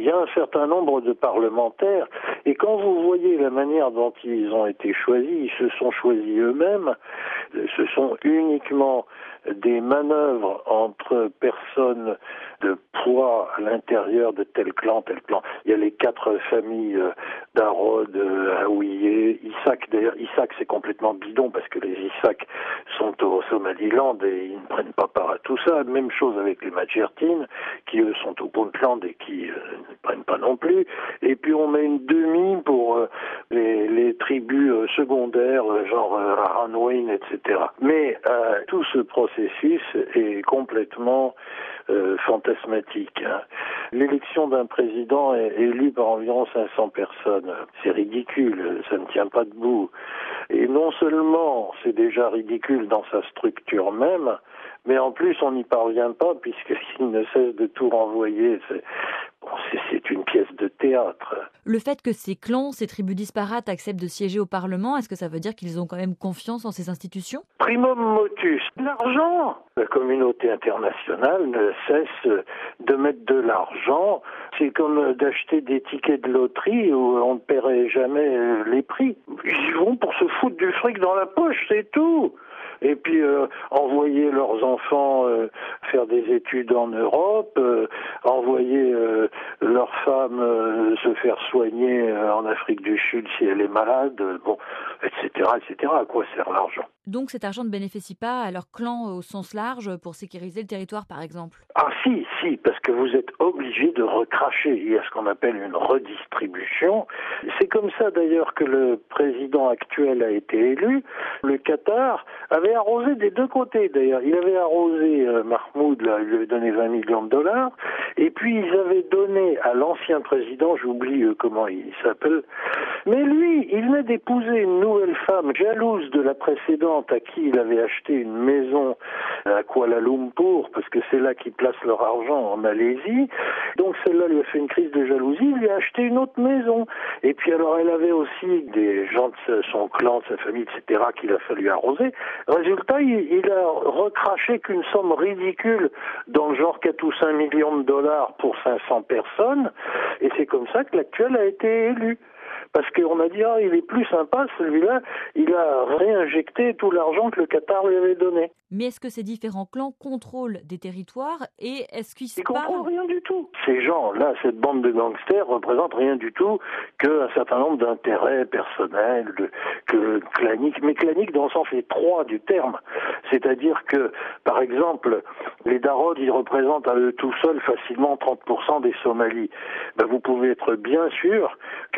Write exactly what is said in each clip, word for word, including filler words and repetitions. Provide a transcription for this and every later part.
Il y a un certain nombre de parlementaires, et quand vous voyez la manière dont ils ont été choisis, ils se sont choisis eux-mêmes, ce sont uniquement des manœuvres entre personnes de poids à l'intérieur de tel clan, tel clan. Il y a les quatre familles euh, d'Arod, euh, Haouié, Issac. D'ailleurs, Issac, c'est complètement bidon parce que les Issac sont au Somaliland et ils ne prennent pas part à tout ça. Même chose avec les Majertines, qui eux sont au Puntland et qui euh, ne prennent pas non plus. Et puis on met une demi pour euh, les, les tribus euh, secondaires, euh, genre euh, Ranwain, et cetera. Mais euh, tout ce processus est complètement euh, fantasmatique. Hein. L'élection d'un président est élue par environ cinq cents personnes. C'est ridicule, ça ne tient pas debout. Et non seulement c'est déjà ridicule dans sa structure même, mais en plus on n'y parvient pas puisqu'il ne cesse de tout renvoyer. C'est, bon, c'est, c'est une pièce de théâtre. Le fait que ces clans, ces tribus disparates acceptent de siéger au Parlement, est-ce que ça veut dire qu'ils ont quand même confiance en ces institutions ? Primum motus, l'argent. La communauté internationale ne cesse de mettre de l'argent. C'est comme d'acheter des tickets de loterie où on ne paierait jamais les prix. Ils y vont pour se foutre du fric dans la poche, c'est tout. Et puis euh, envoyer leurs enfants euh, faire des études en Europe, euh, envoyer euh, leurs femmes euh, se faire soigner euh, en Afrique du Sud si elle est malade, euh, bon, et cetera, et cetera. À quoi sert l'argent ? Donc cet argent ne bénéficie pas à leur clan au sens large pour sécuriser le territoire, par exemple ? Ah si, si, parce que vous êtes obligé de recracher. Il y a ce qu'on appelle une redistribution. C'est comme ça d'ailleurs que le président actuel a été élu. Le Qatar avait arrosé des deux côtés d'ailleurs. Il avait arrosé euh, Mahmoud, là, il lui avait donné vingt millions de dollars. Et puis ils avaient donné à l'ancien président, j'oublie euh, comment il s'appelle, mais lui, il venait d'épouser une nouvelle femme jalouse de la précédente à qui il avait acheté une maison à Kuala Lumpur, parce que c'est là qu'ils placent leur argent en Malaisie. Donc celle-là lui a fait une crise de jalousie, il lui a acheté une autre maison. Et puis alors elle avait aussi des gens de son clan, de sa famille, et cetera qu'il a fallu arroser. Résultat, il, il a recraché qu'une somme ridicule dans le genre quatre ou cinq millions de dollars pour cinq cents personnes. Et c'est comme ça que l'actuel a été élu. Parce qu'on a dit, ah, il est plus sympa, celui-là, il a réinjecté tout l'argent que le Qatar lui avait donné. Mais est-ce que ces différents clans contrôlent des territoires et est-ce qu'ils se Ils parlent ? contrôlent rien du tout. Ces gens-là, cette bande de gangsters, représentent rien du tout qu'un certain nombre d'intérêts personnels, de, que claniques, mais claniques dans le sens étroit du terme. C'est-à-dire que, par exemple, les Darod, ils représentent à eux tout seuls facilement trente pour cent des Somalis. Ben, vous pouvez être bien sûr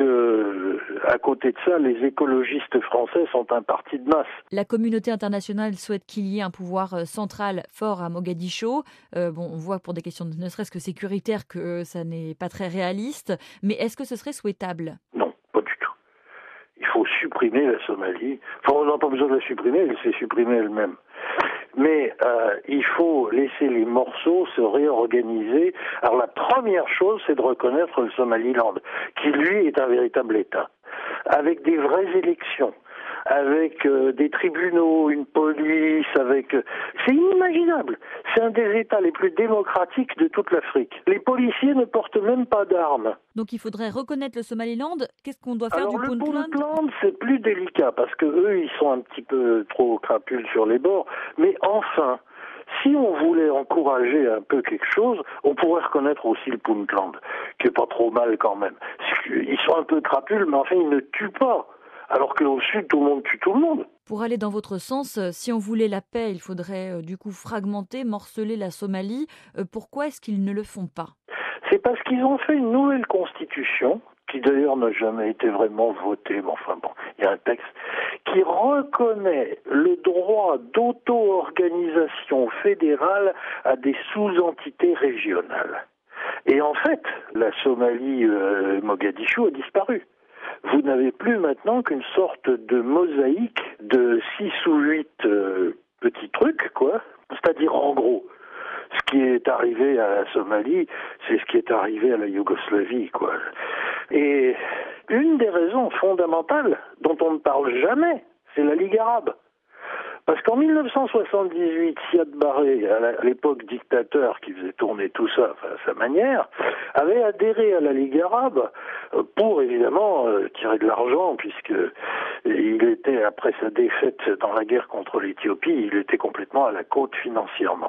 que, à côté de ça, les écologistes français sont un parti de masse. La communauté internationale souhaite qu'il y ait un pouvoir central fort à Mogadiscio. Euh, bon, on voit pour des questions ne serait-ce que sécuritaires que euh, ça n'est pas très réaliste. Mais est-ce que ce serait souhaitable ? Non, pas du tout. Il faut supprimer la Somalie. Enfin, on n'a pas besoin de la supprimer, elle s'est supprimée elle-même. Mais euh, il faut laisser les morceaux se réorganiser. Alors la première chose, c'est de reconnaître le Somaliland, qui lui est un véritable État, avec des vraies élections, avec euh, des tribunaux, une police, avec... Euh, c'est inimaginable. C'est un des États les plus démocratiques de toute l'Afrique. Les policiers ne portent même pas d'armes. Donc il faudrait reconnaître le Somaliland. Qu'est-ce qu'on doit faire Alors, du le Puntland ? Puntland, c'est plus délicat, parce que eux, ils sont un petit peu trop crapules sur les bords. Mais enfin, si on voulait encourager un peu quelque chose, on pourrait reconnaître aussi le Puntland, qui est pas trop mal quand même. Ils sont un peu crapules, mais enfin, ils ne tuent pas. Alors qu'au sud, tout le monde tue tout le monde. Pour aller dans votre sens, si on voulait la paix, il faudrait euh, du coup fragmenter, morceler la Somalie. Euh, pourquoi est-ce qu'ils ne le font pas ? C'est parce qu'ils ont fait une nouvelle constitution, qui d'ailleurs n'a jamais été vraiment votée, mais enfin bon, il y a un texte, qui reconnaît le droit d'auto-organisation fédérale à des sous-entités régionales. Et en fait, la Somalie euh, Mogadiscio a disparu. Vous n'avez plus maintenant qu'une sorte de mosaïque de six ou huit euh, petits trucs, quoi. C'est-à-dire, en gros, ce qui est arrivé à la Somalie, c'est ce qui est arrivé à la Yougoslavie, quoi. Et une des raisons fondamentales dont on ne parle jamais, c'est la Ligue arabe. Parce qu'en mille neuf cent soixante-dix-huit, Siad Barré, à l'époque dictateur qui faisait tourner tout ça enfin, à sa manière, avait adhéré à la Ligue arabe pour évidemment euh, tirer de l'argent, puisque il était, après sa défaite dans la guerre contre l'Éthiopie, il était complètement à la côte financièrement.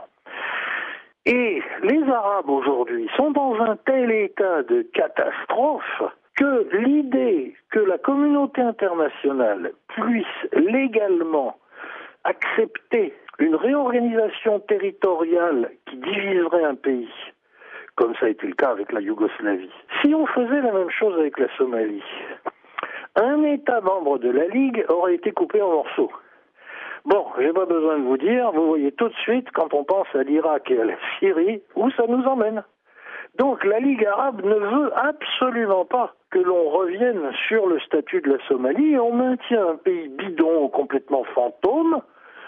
Et les Arabes aujourd'hui sont dans un tel état de catastrophe que l'idée que la communauté internationale puisse légalement accepter une réorganisation territoriale qui diviserait un pays, comme ça a été le cas avec la Yougoslavie. Si on faisait la même chose avec la Somalie, un État membre de la Ligue aurait été coupé en morceaux. Bon, j'ai pas besoin de vous dire, vous voyez tout de suite, quand on pense à l'Irak et à la Syrie, où ça nous emmène. Donc la Ligue arabe ne veut absolument pas que l'on revienne sur le statut de la Somalie et on maintient un pays bidon complètement fantôme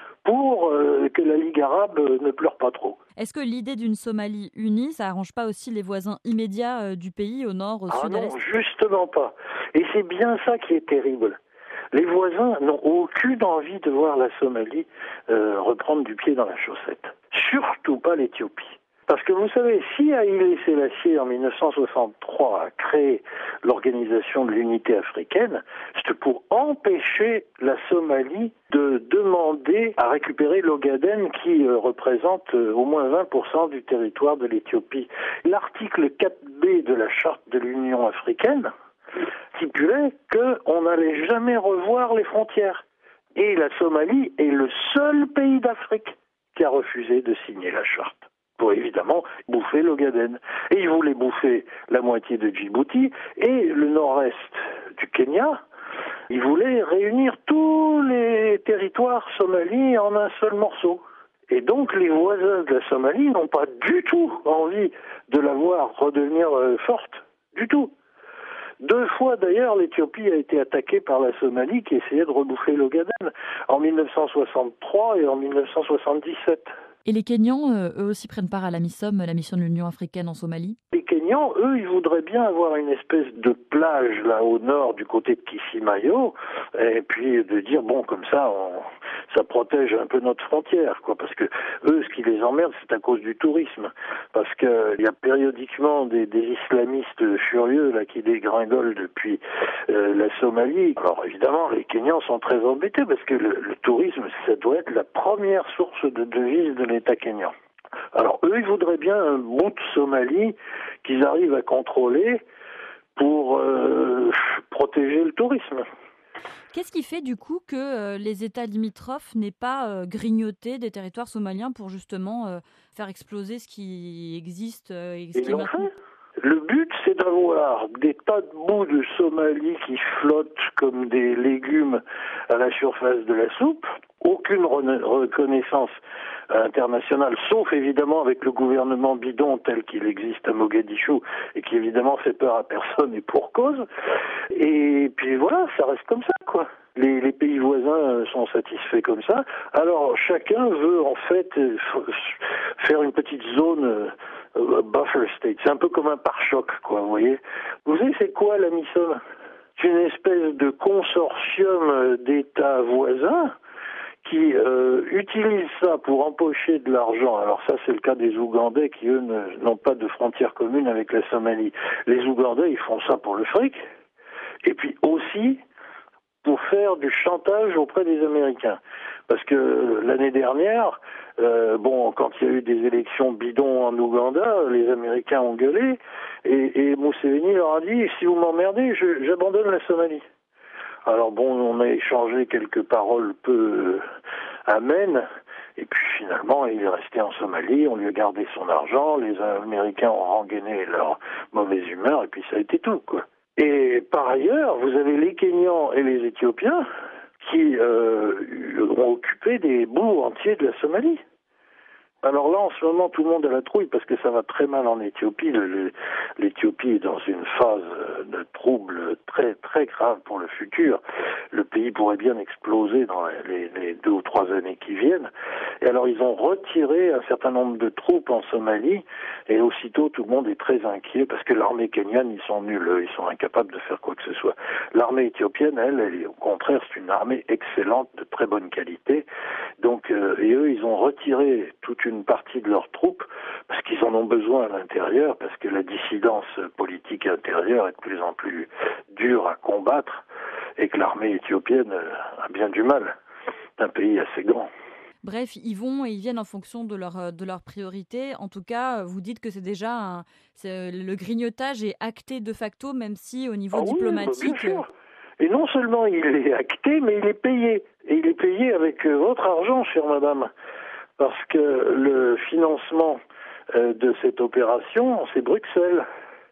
pour euh, que la Ligue arabe ne pleure pas trop. Est-ce que l'idée d'une Somalie unie, ça arrange pas aussi les voisins immédiats euh, du pays, au nord, au ah sud, non, à l'est ? Justement pas. Et c'est bien ça qui est terrible. Les voisins n'ont aucune envie de voir la Somalie euh, reprendre du pied dans la chaussette. Surtout pas l'Éthiopie. Parce que vous savez, si Haïlé Sélassié en mille neuf cent soixante-trois a créé l'Organisation de l'Unité africaine, c'était pour empêcher la Somalie de demander à récupérer l'Ogaden qui euh, représente euh, au moins vingt pour cent du territoire de l'Éthiopie. L'article quatre B de la Charte de l'Union africaine stipulait qu'on n'allait jamais revoir les frontières. Et la Somalie est le seul pays d'Afrique qui a refusé de signer la charte, pour évidemment bouffer l'Ogaden. Et ils voulaient bouffer la moitié de Djibouti et le nord-est du Kenya. Ils voulaient réunir tous les territoires somalis en un seul morceau. Et donc les voisins de la Somalie n'ont pas du tout envie de la voir redevenir euh, forte, du tout. Deux fois d'ailleurs, l'Éthiopie a été attaquée par la Somalie qui essayait de rebouffer l'Ogaden, en mille neuf cent soixante-trois et en mille neuf cent soixante-dix-sept. Et les Kenyans, euh, eux aussi, prennent part à la MISOM, la mission de l'Union africaine en Somalie ? Les Kenyans, eux, ils voudraient bien avoir une espèce de plage là au nord du côté de Kisimayo, et puis de dire bon comme ça, on, ça protège un peu notre frontière, quoi, parce que eux, ce qui les emmerde, c'est à cause du tourisme, parce que il y a périodiquement des, des islamistes furieux là qui dégringolent depuis euh, la Somalie. Alors évidemment, les Kenyans sont très embêtés parce que le, le tourisme, ça doit être la première source de devise de l'État kényan. Alors eux, ils voudraient bien un bout de Somalie qu'ils arrivent à contrôler pour euh, protéger le tourisme. Qu'est-ce qui fait du coup que euh, les États limitrophes n'aient pas euh, grignoté des territoires somaliens pour justement euh, faire exploser ce qui existe euh, et ce Ils qui est l'ont maintenu ? fait. Le but, c'est d'avoir des tas de bouts de Somalie qui flottent comme des légumes à la surface de la soupe. Aucune re- reconnaissance internationale, sauf évidemment avec le gouvernement bidon tel qu'il existe à Mogadiscio et qui évidemment fait peur à personne et pour cause. Et puis voilà, ça reste comme ça, quoi. Les, les pays voisins sont satisfaits comme ça. Alors chacun veut en fait faire une petite zone euh, buffer state. C'est un peu comme un pare-choc, quoi, vous voyez. Vous savez, c'est quoi la MISOM ? C'est une espèce de consortium d'États voisins qui euh, utilisent ça pour empocher de l'argent. Alors ça, c'est le cas des Ougandais qui, eux, ne, n'ont pas de frontière commune avec la Somalie. Les Ougandais, ils font ça pour le fric, et puis aussi pour faire du chantage auprès des Américains. Parce que l'année dernière, euh, bon, quand il y a eu des élections bidons en Ouganda, les Américains ont gueulé, et, et Museveni leur a dit « si vous m'emmerdez, je, j'abandonne la Somalie ». Alors bon, on a échangé quelques paroles peu amènes, et puis finalement, il est resté en Somalie, on lui a gardé son argent, les Américains ont rengainé leur mauvaise humeur, et puis ça a été tout, quoi. Et par ailleurs, vous avez les Kenyans et les Éthiopiens qui euh, ont occupé des bouts entiers de la Somalie. Alors là, en ce moment, tout le monde a la trouille parce que ça va très mal en Éthiopie. Le- le- L'Éthiopie est dans une phase de trouble très très grave pour le futur. Le pays pourrait bien exploser dans les, les deux ou trois années qui viennent. Et alors, ils ont retiré un certain nombre de troupes en Somalie. Et aussitôt, tout le monde est très inquiet parce que l'armée kenyane, ils sont nuls. Eux, ils sont incapables de faire quoi que ce soit. L'armée éthiopienne, elle, elle est, au contraire, c'est une armée excellente, de très bonne qualité. Donc, euh, et eux, ils ont retiré toute une partie de leurs troupes parce qu'ils en ont besoin à l'intérieur, parce que la dissidence politique intérieure est de plus en plus dure à combattre et que l'armée éthiopienne euh, a bien du mal. C'est un pays assez grand. Bref, ils vont et ils viennent en fonction de leur, de leurs priorités. En tout cas, vous dites que c'est déjà un, c'est, le grignotage est acté de facto, même si au niveau Ah oui, bah, bien diplomatique. sûr. Et non seulement il est acté, mais il est payé. Et il est payé avec euh, votre argent, chère madame. Parce que le financement euh, de cette opération, c'est Bruxelles.